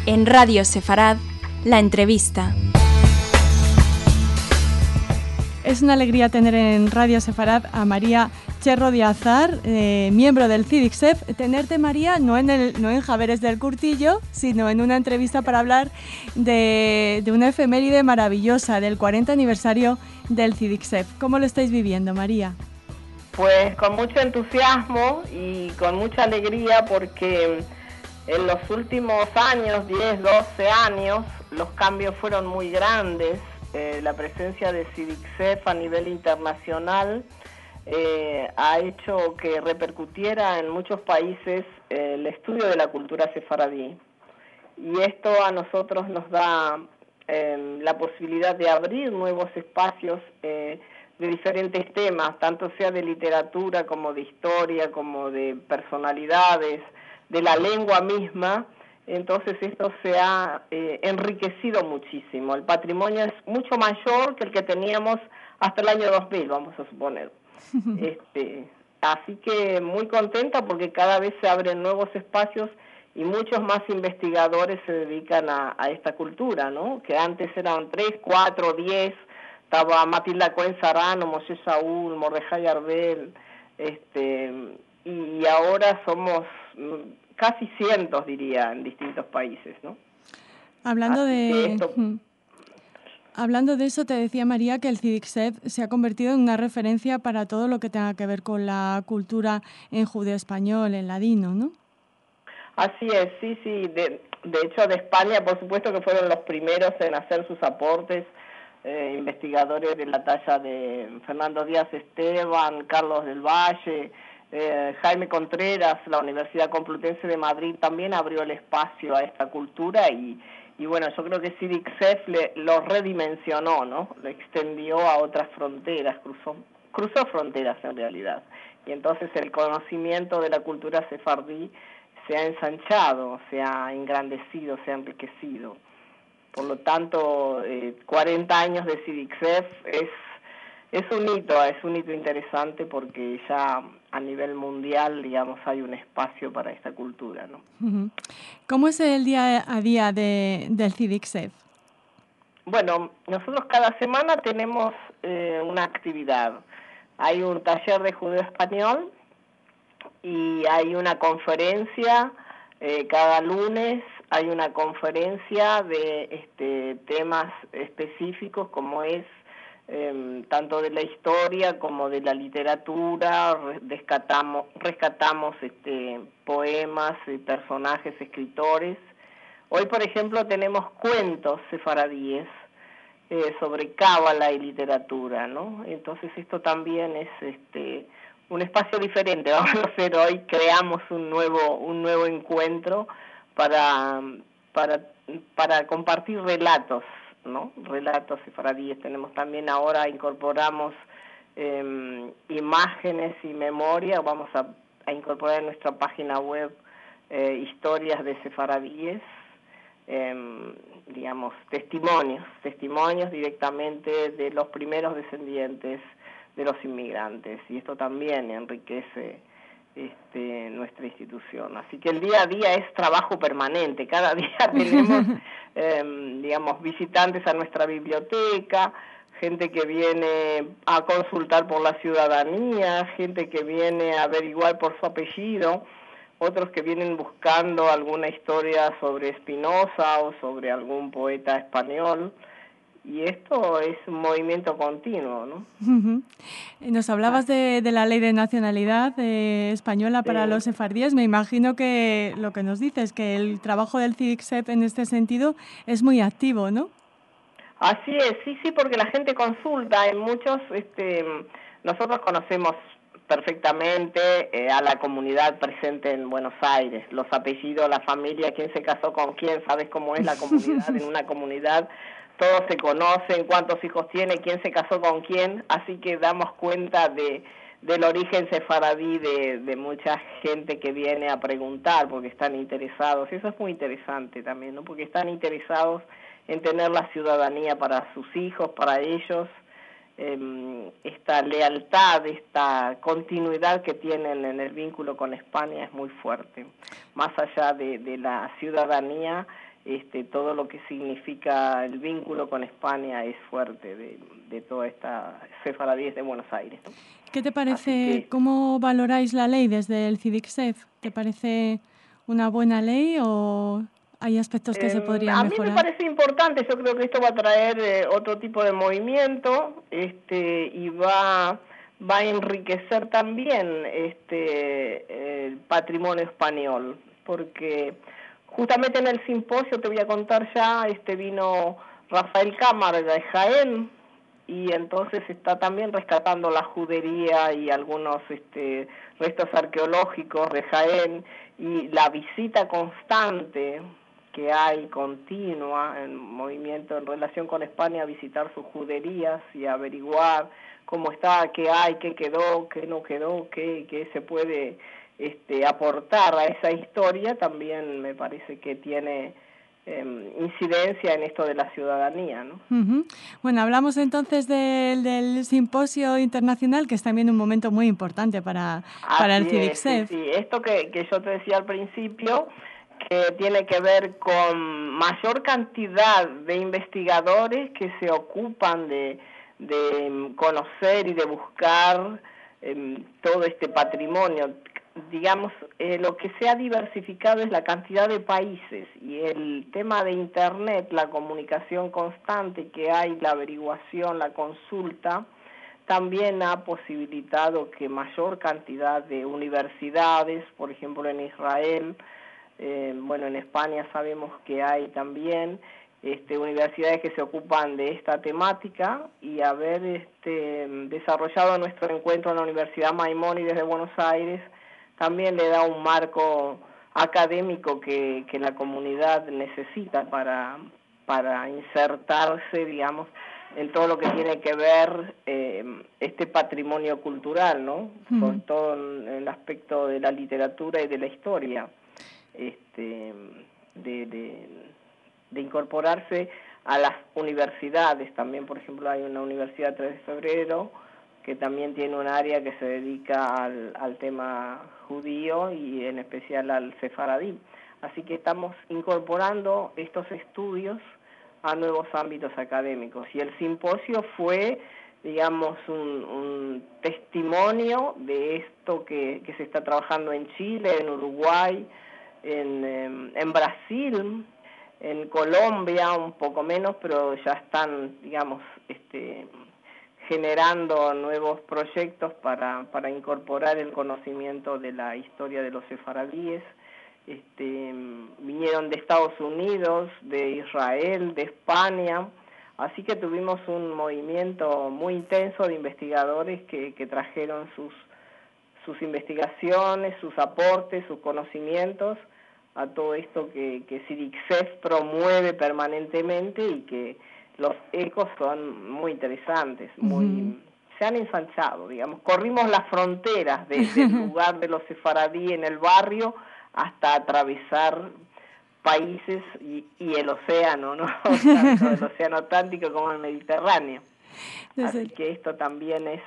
En Radio Sefarad, la entrevista. Es una alegría tener en Radio Sefarad a María Cherro de Azar, miembro del CIDICSEF. Tenerte, María, no en Javeres del Curtillo, sino en una entrevista para hablar de una efeméride maravillosa, del 40 aniversario del CIDICSEF. ¿Cómo lo estáis viviendo, María? Pues con mucho entusiasmo y con mucha alegría, porque en los últimos años, 10, 12 años, los cambios fueron muy grandes. La presencia de CIDICSEF a nivel internacional ha hecho que repercutiera en muchos países el estudio de la cultura sefaradí. Y esto a nosotros nos da la posibilidad de abrir nuevos espacios de diferentes temas, tanto sea de literatura como de historia, como de personalidades, de la lengua misma. Entonces esto se ha enriquecido muchísimo. El patrimonio es mucho mayor que el que teníamos hasta el año 2000, vamos a suponer. Así que muy contenta, porque cada vez se abren nuevos espacios y muchos más investigadores se dedican a esta cultura, ¿no? Que antes eran 3, 4, 10, estaba Matilda Cohen Sarano, Moshe Saúl, Mordejai Arbel, y ahora somos casi cientos, diría, en distintos países, ¿no? Hablando de eso, te decía María que el CIDICSEF se ha convertido en una referencia para todo lo que tenga que ver con la cultura en judeo-español, en ladino, ¿no? Así es, sí. De hecho, de España, por supuesto, que fueron los primeros en hacer sus aportes, investigadores de la talla de Fernando Díaz Esteban, Carlos del Valle, Jaime Contreras. La Universidad Complutense de Madrid también abrió el espacio a esta cultura y bueno, yo creo que CIDICSEF lo redimensionó, ¿no? Lo extendió a otras fronteras, cruzó fronteras en realidad. Y entonces el conocimiento de la cultura sefardí se ha ensanchado, se ha engrandecido, se ha enriquecido. Por lo tanto, 40 años de CIDICSEF es un hito interesante, porque ya a nivel mundial, digamos, hay un espacio para esta cultura, ¿no? ¿Cómo es el día a día del CIDICSEF? Bueno, nosotros cada semana tenemos una actividad. Hay un taller de judeo español y hay una conferencia cada lunes. Hay una conferencia de temas específicos, como es tanto de la historia como de la literatura. Rescatamos poemas, personajes, escritores. Hoy, por ejemplo, tenemos cuentos sefaradíes sobre cábala y literatura, ¿no? Entonces esto también es un espacio diferente. Vamos a hacer hoy, creamos un nuevo encuentro para compartir relatos, ¿no? Relatos sefaradíes. Tenemos también, ahora incorporamos imágenes y memoria. Vamos a incorporar en nuestra página web historias de sefaradíes, digamos, testimonios directamente de los primeros descendientes de los inmigrantes, y esto también enriquece nuestra institución. Así que el día a día es trabajo permanente. Cada día tenemos digamos, visitantes a nuestra biblioteca, gente que viene a consultar por la ciudadanía, gente que viene a averiguar por su apellido, otros que vienen buscando alguna historia sobre Spinoza o sobre algún poeta español. Y esto es un movimiento continuo, ¿no? Nos hablabas de la ley de nacionalidad española para los sefardíes. Me imagino que lo que nos dices, que el trabajo del CIDICSEF en este sentido es muy activo, ¿no? Así es, sí, porque la gente consulta. Hay muchos, nosotros conocemos perfectamente a la comunidad presente en Buenos Aires, los apellidos, la familia, quién se casó con quién. Sabes cómo es la comunidad. En una comunidad todos se conocen, cuántos hijos tiene, quién se casó con quién, así que damos cuenta del origen sefaradí de mucha gente que viene a preguntar porque están interesados. Eso es muy interesante también, ¿no? Porque están interesados en tener la ciudadanía para sus hijos, para ellos. Esta lealtad, esta continuidad que tienen en el vínculo con España es muy fuerte. Más allá de la ciudadanía, todo lo que significa el vínculo con España es fuerte de toda esta sefaradíes de Buenos Aires, ¿no? ¿Qué te parece, cómo valoráis la ley desde el CIDICSEF? ¿Te parece una buena ley o hay aspectos que se podrían mejorar? A mí me parece importante, yo creo que esto va a traer otro tipo de movimiento, y va a enriquecer también el patrimonio español, porque justamente en el simposio, te voy a contar ya, vino Rafael Cámara de Jaén, y entonces está también rescatando la judería y algunos restos arqueológicos de Jaén, y la visita constante que hay, continua, en movimiento en relación con España, a visitar sus juderías y a averiguar cómo está, qué hay, qué quedó, qué no quedó, qué se puede aportar a esa historia, también me parece que tiene incidencia en esto de la ciudadanía, ¿no? Uh-huh. Bueno, hablamos entonces del simposio internacional, que es también un momento muy importante para el CIDICSEF. Sí. Esto que yo te decía al principio, que tiene que ver con mayor cantidad de investigadores que se ocupan de conocer y de buscar todo este patrimonio. Digamos, lo que se ha diversificado es la cantidad de países, y el tema de Internet, la comunicación constante que hay, la averiguación, la consulta, también ha posibilitado que mayor cantidad de universidades, por ejemplo en Israel, en España sabemos que hay también universidades que se ocupan de esta temática, y haber desarrollado nuestro encuentro en la Universidad Maimónides de Buenos Aires también le da un marco académico que la comunidad necesita para insertarse, digamos, en todo lo que tiene que ver este patrimonio cultural, ¿no? Uh-huh. Sobre todo en el aspecto de la literatura y de la historia, de incorporarse a las universidades. También, por ejemplo, hay una universidad 3 de febrero que también tiene un área que se dedica al tema judío y en especial al sefaradí. Así que estamos incorporando estos estudios a nuevos ámbitos académicos. Y el simposio fue, digamos, un testimonio de esto que se está trabajando en Chile, en Uruguay, en Brasil, en Colombia un poco menos, pero ya están, digamos, generando nuevos proyectos para incorporar el conocimiento de la historia de los sefaradíes. Vinieron de Estados Unidos, de Israel, de España, así que tuvimos un movimiento muy intenso de investigadores que trajeron sus investigaciones, sus aportes, sus conocimientos a todo esto que CIDICSEF promueve permanentemente, y que los ecos son muy interesantes, se han ensanchado, digamos, corrimos las fronteras del lugar de los sefaradí en el barrio hasta atravesar países y el océano, ¿no? Tanto el océano Atlántico como el Mediterráneo. Así que esto también es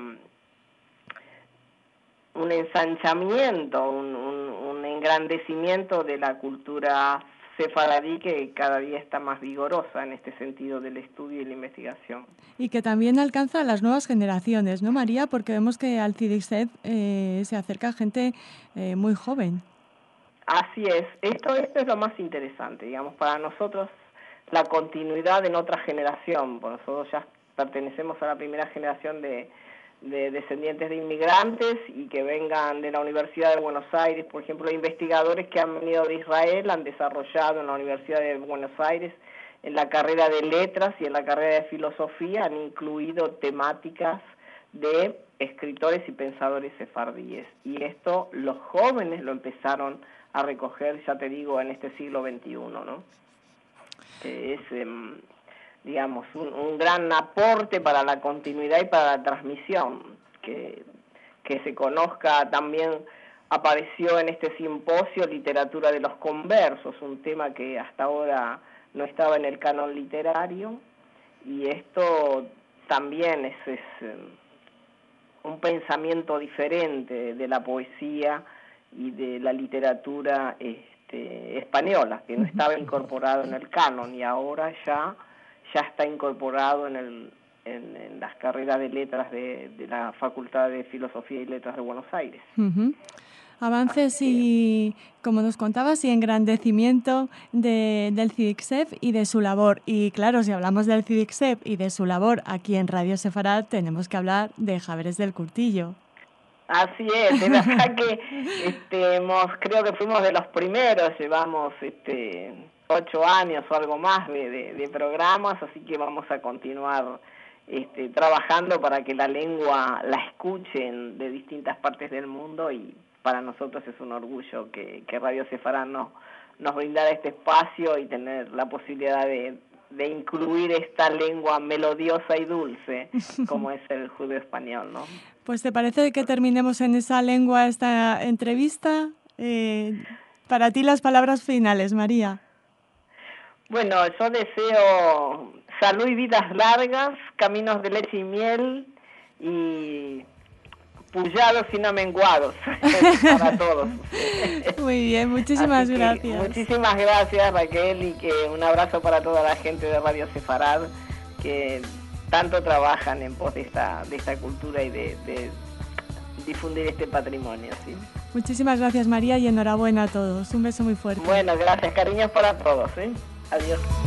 un ensanchamiento, un engrandecimiento de la cultura sefaradí, que cada día está más vigorosa en este sentido del estudio y la investigación. Y que también alcanza a las nuevas generaciones, ¿no, María? Porque vemos que al CIDICSEF se acerca gente muy joven. Así es, esto es lo más interesante, digamos, para nosotros la continuidad en otra generación. Nosotros ya pertenecemos a la primera generación de descendientes de inmigrantes, y que vengan de la Universidad de Buenos Aires, por ejemplo, investigadores que han venido de Israel, han desarrollado en la Universidad de Buenos Aires, en la carrera de letras y en la carrera de filosofía, han incluido temáticas de escritores y pensadores sefardíes, y esto los jóvenes lo empezaron a recoger, ya te digo, en este siglo XXI, ¿no? Es digamos, un gran aporte para la continuidad y para la transmisión, que se conozca. También apareció en este simposio literatura de los conversos, un tema que hasta ahora no estaba en el canon literario, y esto también es un pensamiento diferente de la poesía y de la literatura española, que no estaba incorporado en el canon, y ahora ya está incorporado en las carreras de letras de la Facultad de Filosofía y Letras de Buenos Aires. Avances y, como nos contabas, y engrandecimiento del CIDICSEF y de su labor. Y claro, si hablamos del CIDICSEF y de su labor aquí en Radio Sefarad, tenemos que hablar de Javeres del Curtillo. Así es, de verdad que creo que fuimos de los primeros, llevamos 8 años o algo más de programas, así que vamos a continuar trabajando para que la lengua la escuchen de distintas partes del mundo, y para nosotros es un orgullo que Radio Sefarad nos brindara este espacio y tener la posibilidad de incluir esta lengua melodiosa y dulce como es el judeo español, ¿no? Pues ¿te parece que terminemos en esa lengua esta entrevista? Para ti las palabras finales, María. Bueno, yo deseo salud y vidas largas, caminos de leche y miel y pullados y no menguados para todos. Muy bien, muchísimas gracias. Muchísimas gracias, Raquel, y que un abrazo para toda la gente de Radio Sefarad que tanto trabajan en pos de esta cultura y de difundir este patrimonio, ¿sí? Muchísimas gracias, María, y enhorabuena a todos. Un beso muy fuerte. Bueno, gracias, cariños para todos, ¿sí? Adiós.